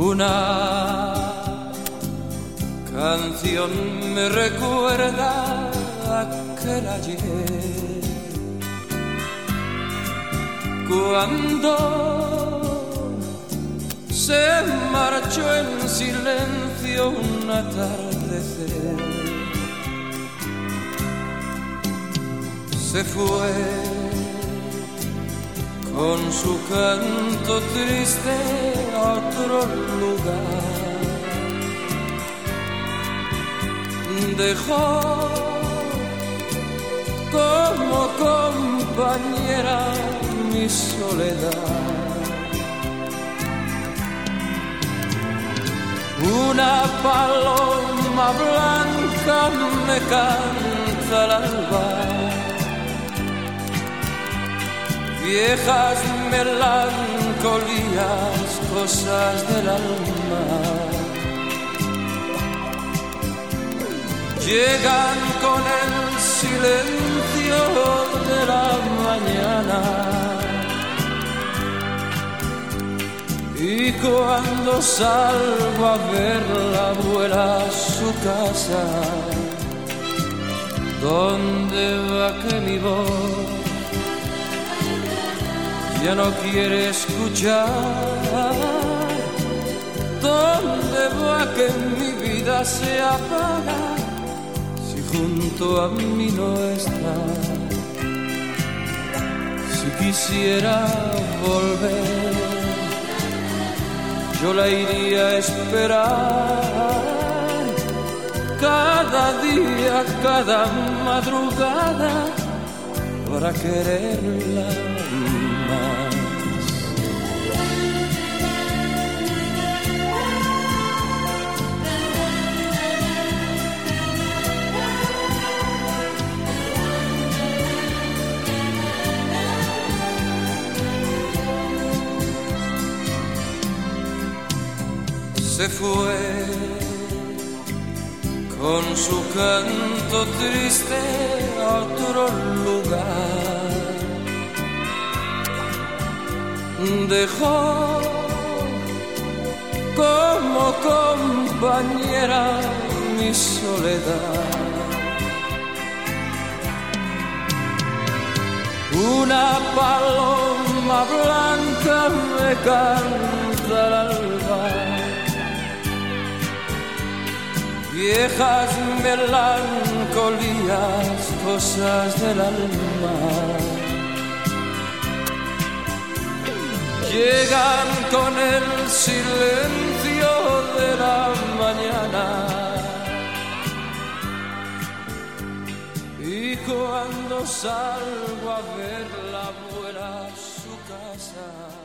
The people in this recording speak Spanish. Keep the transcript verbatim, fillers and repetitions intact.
Una canción me recuerda aquel ayer, cuando se marchó en silencio un atardecer. Se fue con su canto triste a otro lugar. Dejó como compañera mi soledad. Una paloma blanca me canta al alba, viejas melancolías, cosas del alma. Llegan con el silencio de la mañana, y cuando salgo a verla vuela a su casa. ¿Dónde va que mi voz ya no quiere escuchar? ¿Dónde va que mi vida se apaga si junto a mí no está? Si quisiera volver, yo la iría a esperar cada día, cada madrugada, para quererla más. Se fue con su canto triste a otro lugar. Dejó como compañera mi soledad. Una paloma blanca me canta al alba, viejas melancolías, cosas del alma. Llegan con el silencio de la mañana, y cuando salgo a verla vuela a su casa.